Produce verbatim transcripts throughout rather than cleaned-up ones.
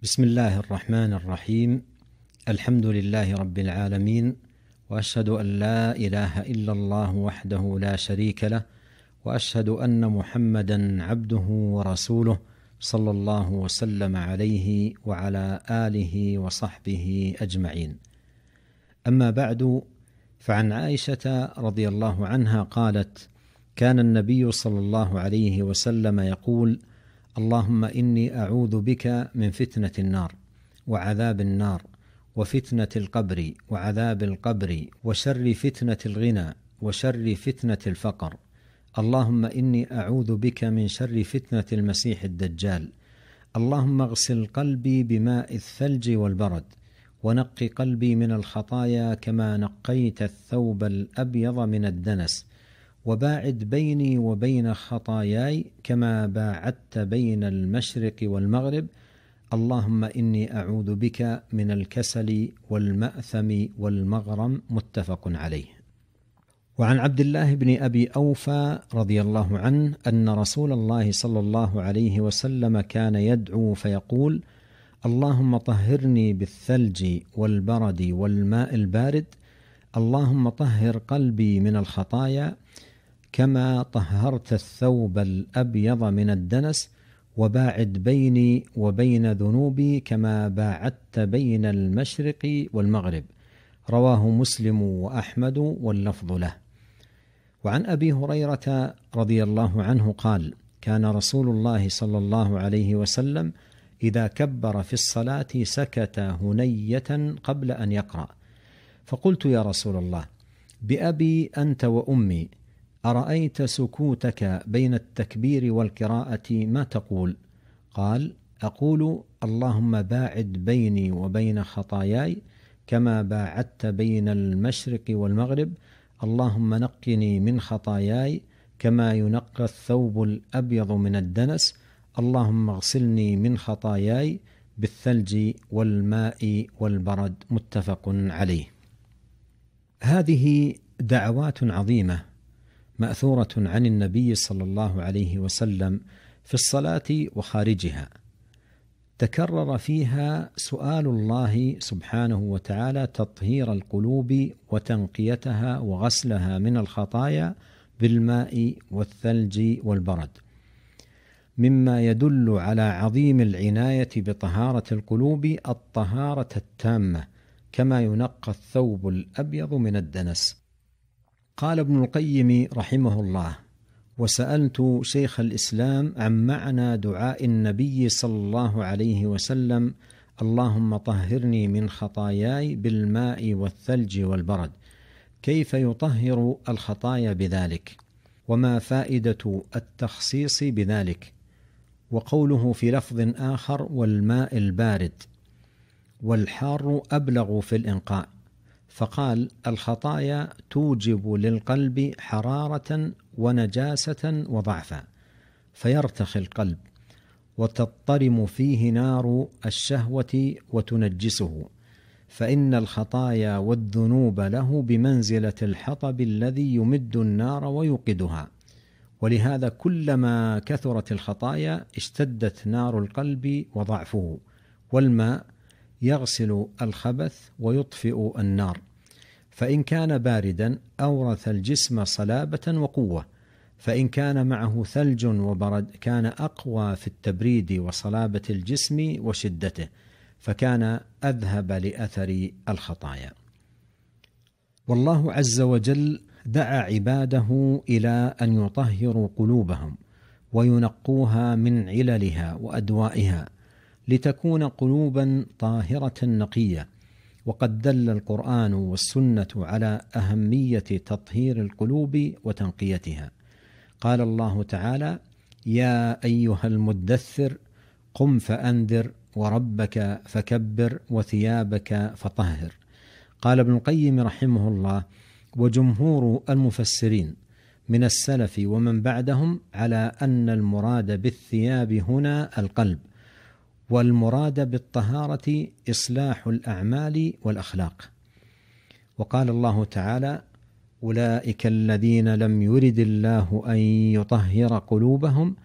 بسم الله الرحمن الرحيم. الحمد لله رب العالمين، وأشهد أن لا إله إلا الله وحده لا شريك له، وأشهد أن محمدا عبده ورسوله صلى الله وسلم عليه وعلى آله وصحبه أجمعين. أما بعد، فعن عائشة رضي الله عنها قالت: كان النبي صلى الله عليه وسلم يقول: اللهم إني أعوذ بك من فتنة النار وعذاب النار وفتنة القبر وعذاب القبر وشر فتنة الغنى وشر فتنة الفقر. اللهم إني أعوذ بك من شر فتنة المسيح الدجال. اللهم اغسل قلبي بماء الثلج والبرد، ونق قلبي من الخطايا كما نقيت الثوب الأبيض من الدنس، وباعد بيني وبين خطاياي كما باعدت بين المشرق والمغرب. اللهم إني أعوذ بك من الكسل والمأثم والمغرم. متفق عليه. وعن عبد الله بن أبي أوفى رضي الله عنه أن رسول الله صلى الله عليه وسلم كان يدعو فيقول: اللهم طهرني بالثلج والبرد والماء البارد. اللهم طهر قلبي من الخطايا كما طهرت الثوب الأبيض من الدنس، وباعد بيني وبين ذنوبي كما باعدت بين المشرق والمغرب. رواه مسلم وأحمد واللفظ له. وعن أبي هريرة رضي الله عنه قال: كان رسول الله صلى الله عليه وسلم إذا كبر في الصلاة سكت هنية قبل أن يقرأ، فقلت: يا رسول الله، بأبي أنت وأمي، أرأيت سكوتك بين التكبير والقراءة ما تقول؟ قال: أقول: اللهم باعد بيني وبين خطاياي كما باعدت بين المشرق والمغرب. اللهم نقني من خطاياي كما ينقى الثوب الأبيض من الدنس. اللهم اغسلني من خطاياي بالثلج والماء والبرد. متفق عليه. هذه دعوات عظيمة مأثورة عن النبي صلى الله عليه وسلم في الصلاة وخارجها، تكرر فيها سؤال الله سبحانه وتعالى تطهير القلوب وتنقيتها وغسلها من الخطايا بالماء والثلج والبرد، مما يدل على عظيم العناية بطهارة القلوب الطهارة التامة كما ينقى الثوب الأبيض من الدنس. قال ابن القيم رحمه الله: وسألت شيخ الإسلام عن معنى دعاء النبي صلى الله عليه وسلم: اللهم طهرني من خطاياي بالماء والثلج والبرد، كيف يطهر الخطايا بذلك؟ وما فائدة التخصيص بذلك؟ وقوله في لفظ آخر: والماء البارد، والحار أبلغ في الإنقاء. فقال: الخطايا توجب للقلب حرارة ونجاسة وضعفا، فيرتخي القلب وتضطرم فيه نار الشهوة وتنجسه، فإن الخطايا والذنوب له بمنزلة الحطب الذي يمد النار ويوقدها، ولهذا كلما كثرت الخطايا اشتدت نار القلب وضعفه. والماء يغسل الخبث ويطفئ النار، فإن كان باردا أورث الجسم صلابة وقوة، فإن كان معه ثلج وبرد كان أقوى في التبريد وصلابة الجسم وشدته، فكان أذهب لأثر الخطايا. والله عز وجل دعا عباده إلى أن يطهروا قلوبهم وينقوها من عللها وأدوائها لتكون قلوبا طاهرة نقية. وقد دل القرآن والسنة على أهمية تطهير القلوب وتنقيتها. قال الله تعالى: يا أيها المدثر قم فأنذر وربك فكبر وثيابك فطهر. قال ابن القيم رحمه الله: وجمهور المفسرين من السلف ومن بعدهم على أن المراد بالثياب هنا القلب، والمراد بالطهارة إصلاح الأعمال والأخلاق. وقال الله تعالى: أولئك الذين لم يرد الله أن يطهر قلوبهم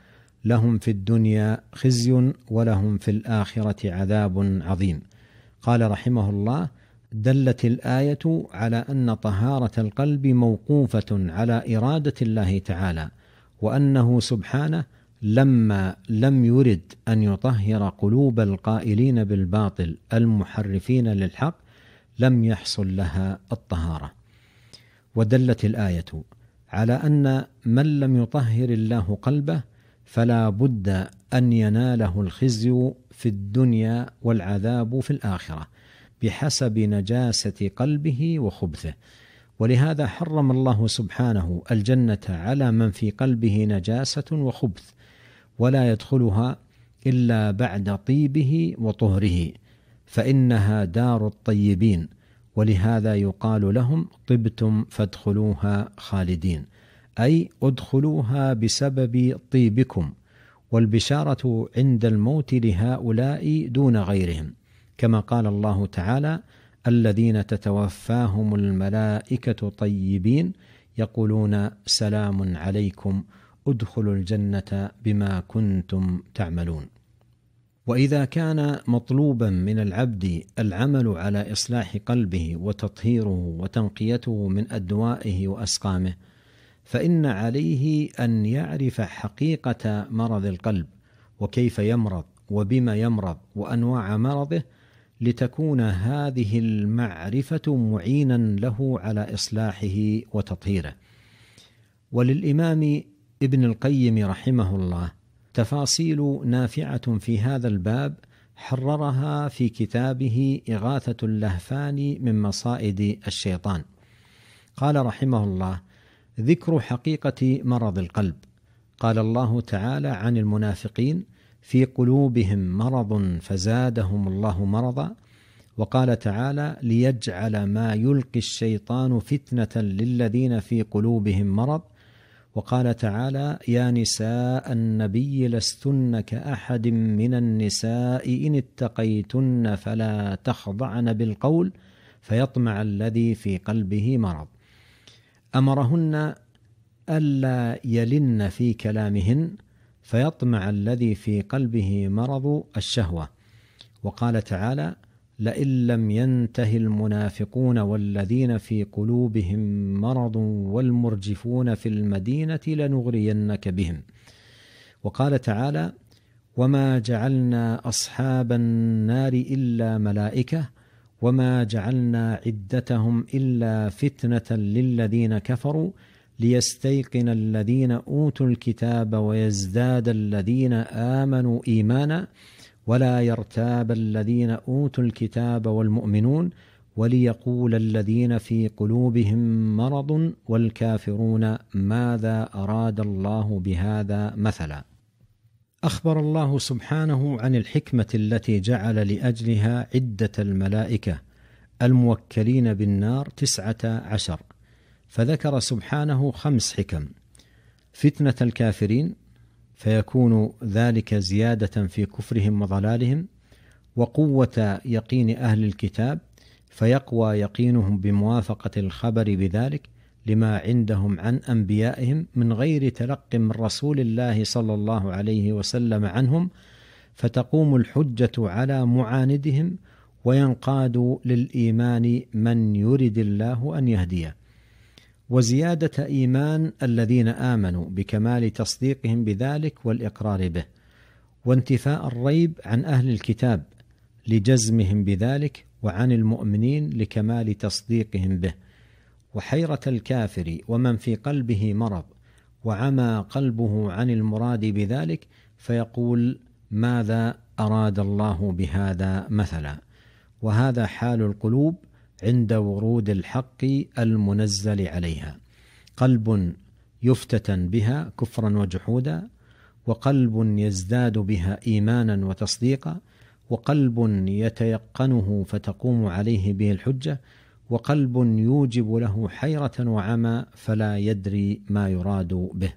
لهم في الدنيا خزي ولهم في الآخرة عذاب عظيم. قال رحمه الله: دلت الآية على أن طهارة القلب موقوفة على إرادة الله تعالى، وأنه سبحانه لما لم يرد أن يطهر قلوب القائلين بالباطل المحرفين للحق لم يحصل لها الطهارة. ودلت الآية على أن من لم يطهر الله قلبه فلا بد أن يناله الخزي في الدنيا والعذاب في الآخرة بحسب نجاسة قلبه وخبثه. ولهذا حرم الله سبحانه الجنة على من في قلبه نجاسة وخبث، ولا يدخلها إلا بعد طيبه وطهره، فإنها دار الطيبين، ولهذا يقال لهم: طبتم فادخلوها خالدين، أي ادخلوها بسبب طيبكم. والبشارة عند الموت لهؤلاء دون غيرهم، كما قال الله تعالى: الذين تتوفاهم الملائكة طيبين يقولون سلام عليكم ادخلوا الجنة بما كنتم تعملون. وإذا كان مطلوبا من العبد العمل على إصلاح قلبه وتطهيره وتنقيته من أدوائه وأسقامه، فإن عليه أن يعرف حقيقة مرض القلب وكيف يمرض وبما يمرض وأنواع مرضه، لتكون هذه المعرفة معينا له على إصلاحه وتطهيره. وللإمام ابن القيم رحمه الله تفاصيل نافعة في هذا الباب حررها في كتابه إغاثة اللهفان من مصائد الشيطان. قال رحمه الله: ذكر حقيقة مرض القلب. قال الله تعالى عن المنافقين: في قلوبهم مرض فزادهم الله مرضا. وقال تعالى: ليجعل ما يلقي الشيطان فتنة للذين في قلوبهم مرض. وقال تعالى: يا نساء النبي لستن كأحد من النساء إن اتقيتن فلا تخضعن بالقول فيطمع الذي في قلبه مرض. أمرهن ألا يلن في كلامهن فيطمع الذي في قلبه مرض الشهوة. وقال تعالى: لئن لم ينته المنافقون والذين في قلوبهم مرض والمرجفون في المدينة لنغرينك بهم. وقال تعالى: وما جعلنا أصحاب النار إلا ملائكة وما جعلنا عدتهم إلا فتنة للذين كفروا ليستيقن الذين أوتوا الكتاب ويزداد الذين آمنوا إيمانا ولا يرتاب الذين أوتوا الكتاب والمؤمنون وليقول الذين في قلوبهم مرض والكافرون ماذا أراد الله بهذا مثلا. أخبر الله سبحانه عن الحكمة التي جعل لأجلها عدة الملائكة الموكلين بالنار تسعة عشر، فذكر سبحانه خمس حكم: فتنة الكافرين فيكون ذلك زيادة في كفرهم وضلالهم، وقوة يقين أهل الكتاب فيقوى يقينهم بموافقة الخبر بذلك لما عندهم عن أنبيائهم من غير تلق من رسول الله صلى الله عليه وسلم عنهم، فتقوم الحجة على معاندهم وينقاد للإيمان من يرد الله أن يهديه. وزيادة إيمان الذين آمنوا بكمال تصديقهم بذلك والإقرار به، وانتفاء الريب عن أهل الكتاب لجزمهم بذلك وعن المؤمنين لكمال تصديقهم به، وحيرة الكافر ومن في قلبه مرض وعمى قلبه عن المراد بذلك فيقول ماذا أراد الله بهذا مثلا. وهذا حال القلوب عند ورود الحق المنزل عليها: قلب يفتتن بها كفرا وجحودا، وقلب يزداد بها إيمانا وتصديقا، وقلب يتيقنه فتقوم عليه به الحجة، وقلب يوجب له حيرة وعمى فلا يدري ما يراد به.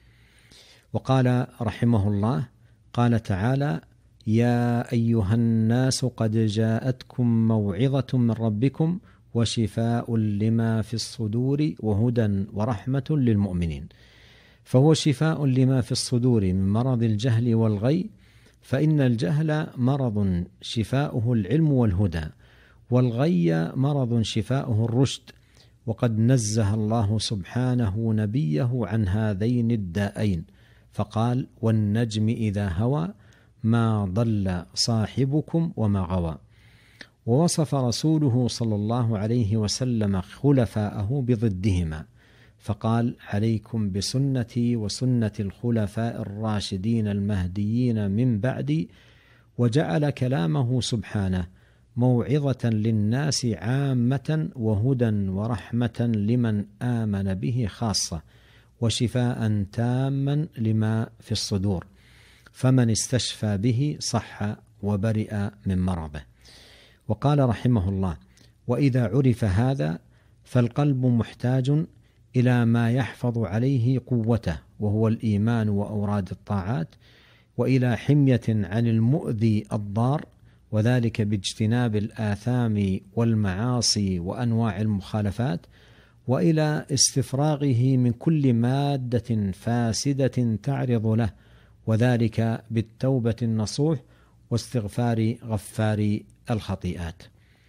وقال رحمه الله: قال تعالى: يا أيها الناس قد جاءتكم موعظة من ربكم وشفاء لما في الصدور وهدى ورحمة للمؤمنين. فهو شفاء لما في الصدور من مرض الجهل والغي، فإن الجهل مرض شفاؤه العلم والهدى، والغي مرض شفاؤه الرشد. وقد نزه الله سبحانه نبيه عن هذين الدائين فقال: والنجم إذا هوى ما ضل صاحبكم وما غوى. ووصف رسوله صلى الله عليه وسلم خلفاءه بضدهما فقال: عليكم بسنتي وسنة الخلفاء الراشدين المهديين من بعدي. وجعل كلامه سبحانه موعظة للناس عامة وهدى ورحمة لمن آمن به خاصة، وشفاء تاما لما في الصدور، فمن استشفى به صح وبرئ من مرضه. وقال رحمه الله: وإذا عرف هذا فالقلب محتاج إلى ما يحفظ عليه قوته، وهو الإيمان وأوراد الطاعات، وإلى حمية عن المؤذي الضار، وذلك باجتناب الآثام والمعاصي وأنواع المخالفات، وإلى استفراغه من كل مادة فاسدة تعرض له، وذلك بالتوبة النصوح واستغفار غفار الخطيئات.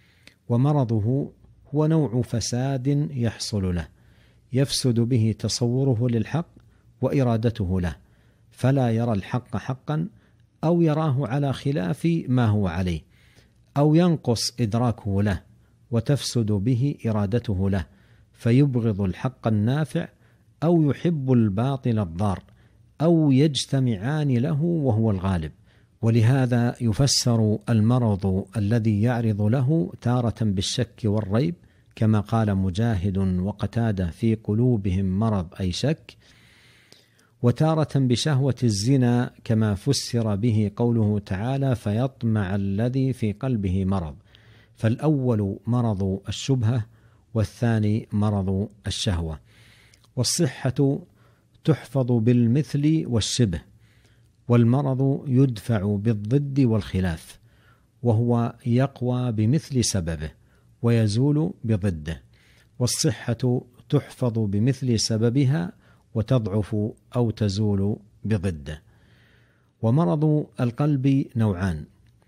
ومرضه هو نوع فساد يحصل له يفسد به تصوره للحق وإرادته له، فلا يرى الحق حقا، أو يراه على خلاف ما هو عليه، أو ينقص إدراكه له وتفسد به إرادته له، فيبغض الحق النافع أو يحب الباطل الضار، أو يجتمعان له وهو الغالب. ولهذا يفسر المرض الذي يعرض له تارة بالشك والريب، كما قال مجاهد وقتادة: في قلوبهم مرض أي شك، وتارة بشهوة الزنا، كما فسر به قوله تعالى: فيطمع الذي في قلبه مرض. فالأول مرض الشبهة، والثاني مرض الشهوة. والصحة تحفظ بالمثل والشبه، والمرض يدفع بالضد والخلاف، وهو يقوى بمثل سببه ويزول بضده. والصحة تحفظ بمثل سببها وتضعف أو تزول بضده. ومرض القلب نوعان: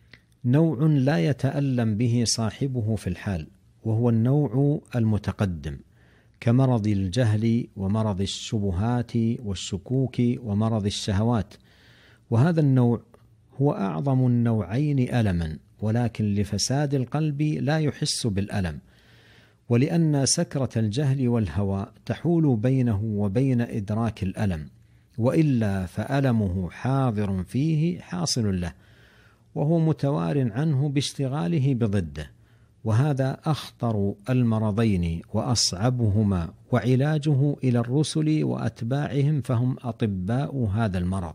نوع لا يتألم به صاحبه في الحال، وهو النوع المتقدم، كمرض الجهل ومرض الشبهات والشكوك ومرض الشهوات. وهذا النوع هو أعظم النوعين ألما، ولكن لفساد القلب لا يحس بالألم، ولأن سكرة الجهل والهوى تحول بينه وبين إدراك الألم، وإلا فألمه حاضر فيه حاصل له، وهو متوار عنه باشتغاله بضده. وهذا أخطر المرضين وأصعبهما، وعلاجه إلى الرسل وأتباعهم، فهم أطباء هذا المرض.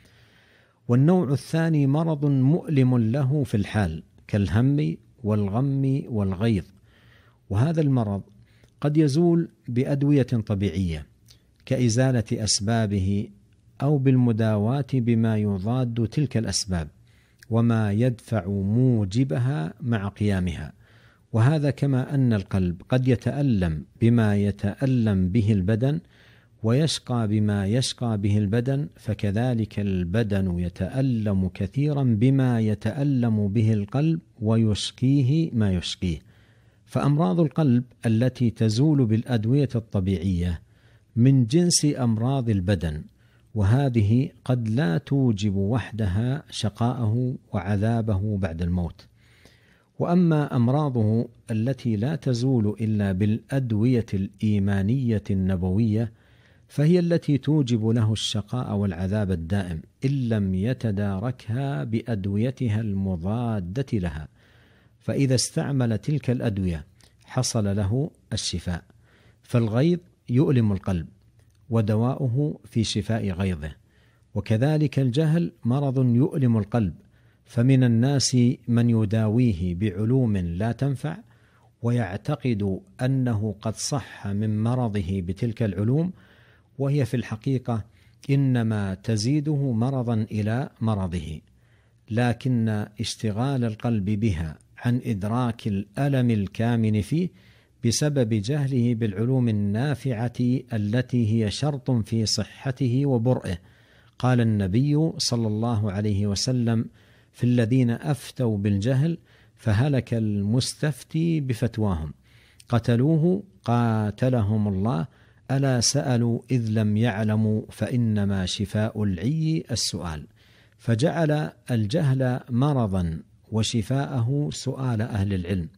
والنوع الثاني مرض مؤلم له في الحال، كالهم والغم والغيظ. وهذا المرض قد يزول بأدوية طبيعية كإزالة أسبابه، أو بالمداواة بما يضاد تلك الأسباب وما يدفع موجبها مع قيامها. وهذا كما أن القلب قد يتألم بما يتألم به البدن، ويشقى بما يشقى به البدن، فكذلك البدن يتألم كثيرا بما يتألم به القلب، ويشقيه ما يشقيه. فأمراض القلب التي تزول بالأدوية الطبيعية من جنس أمراض البدن، وهذه قد لا توجب وحدها شقاءه وعذابه بعد الموت. وأما أمراضه التي لا تزول إلا بالأدوية الإيمانية النبوية، فهي التي توجب له الشقاء والعذاب الدائم إن لم يتداركها بأدويتها المضادة لها. فإذا استعمل تلك الأدوية حصل له الشفاء. فالغيظ يؤلم القلب، ودواؤه في شفاء غيظه. وكذلك الجهل مرض يؤلم القلب، فمن الناس من يداويه بعلوم لا تنفع، ويعتقد أنه قد صح من مرضه بتلك العلوم، وهي في الحقيقة إنما تزيده مرضا إلى مرضه. لكن اشتغال القلب بها عن إدراك الألم الكامن فيه بسبب جهله بالعلوم النافعة التي هي شرط في صحته وبرئه. قال النبي صلى الله عليه وسلم في الذين أفتوا بالجهل فهلك المستفتي بفتواهم، قتلوه قاتلهم الله، ألا سألوا إذ لم يعلموا فإنما شفاء العي السؤال. فجعل الجهل مرضا وشفاءه سؤال أهل العلم.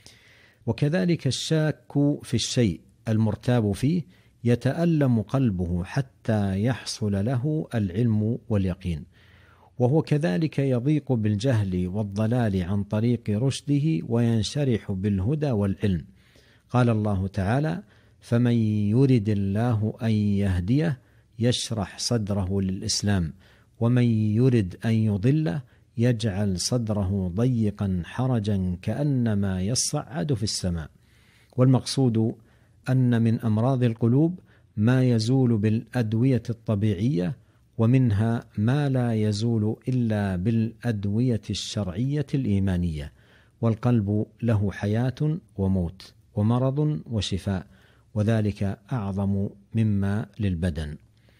وكذلك الشاك في الشيء المرتاب فيه يتألم قلبه حتى يحصل له العلم واليقين، وهو كذلك يضيق بالجهل والضلال عن طريق رشده وينشرح بالهدى والعلم. قال الله تعالى: فمن يرد الله أن يهديه يشرح صدره للإسلام، ومن يرد أن يضله يجعل صدره ضيقا حرجا كأنما يصعد في السماء. والمقصود أن من أمراض القلوب ما يزول بالأدوية الطبيعية، ومنها ما لا يزول إلا بالأدوية الشرعية الإيمانية. والقلب له حياة وموت ومرض وشفاء، وذلك أعظم مما للبدن.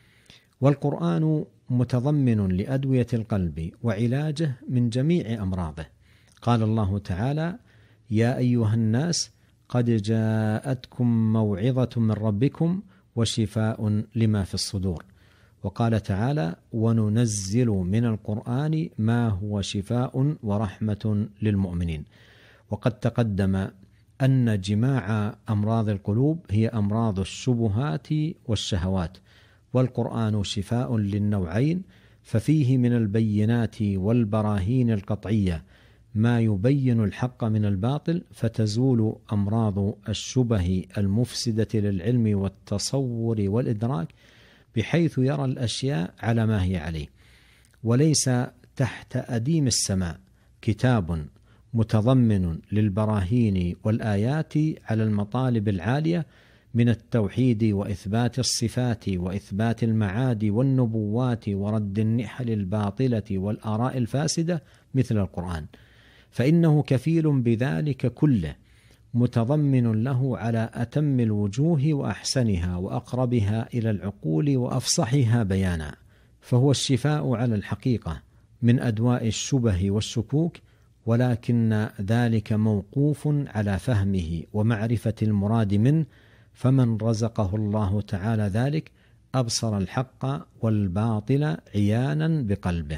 والقرآن متضمن لأدوية القلب وعلاجه من جميع أمراضه. قال الله تعالى: يا أيها الناس قد جاءتكم موعظة من ربكم وشفاء لما في الصدور. وقال تعالى: وننزل من القرآن ما هو شفاء ورحمة للمؤمنين. وقد تقدم أن جماع أمراض القلوب هي أمراض الشبهات والشهوات، والقرآن شفاء للنوعين، ففيه من البينات والبراهين القطعية ما يبين الحق من الباطل، فتزول أمراض الشبه المفسدة للعلم والتصور والإدراك، بحيث يرى الأشياء على ما هي عليه. وليس تحت أديم السماء كتاب متضمن للبراهين والآيات على المطالب العالية من التوحيد وإثبات الصفات وإثبات المعاد والنبوات ورد النحل الباطلة والآراء الفاسدة مثل القرآن، فإنه كفيل بذلك كله، متضمن له على أتم الوجوه وأحسنها وأقربها إلى العقول وأفصحها بيانا. فهو الشفاء على الحقيقة من أدواء الشبه والشكوك، ولكن ذلك موقوف على فهمه ومعرفة المراد منه، فمن رزقه الله تعالى ذلك أبصر الحق والباطل عيانا بقلبه.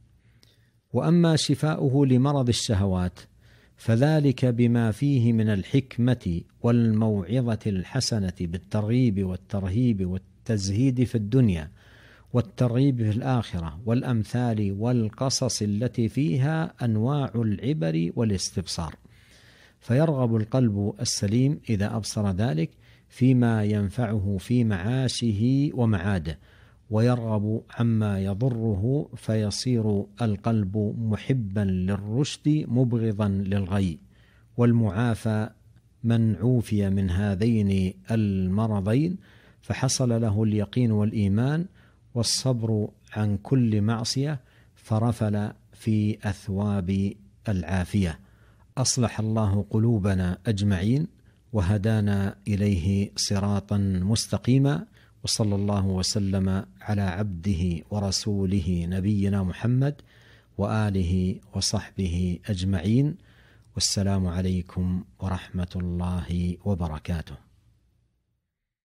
وأما شفاؤه لمرض الشهوات فذلك بما فيه من الحكمة والموعظة الحسنة بالترغيب والترهيب والتزهيد في الدنيا والترغيب في الآخرة، والأمثال والقصص التي فيها أنواع العبر والاستبصار. فيرغب القلب السليم إذا أبصر ذلك فيما ينفعه في معاشه ومعاده، ويرغب عما يضره، فيصير القلب محبا للرشد مبغضا للغي. والمعافى من عوفي من هذين المرضين فحصل له اليقين والإيمان والصبر عن كل معصية، فرفل في أثواب العافية. أصلح الله قلوبنا أجمعين وهدانا إليه صراطا مستقيما، وصلى الله وسلم على عبده ورسوله نبينا محمد وآله وصحبه أجمعين، والسلام عليكم ورحمة الله وبركاته.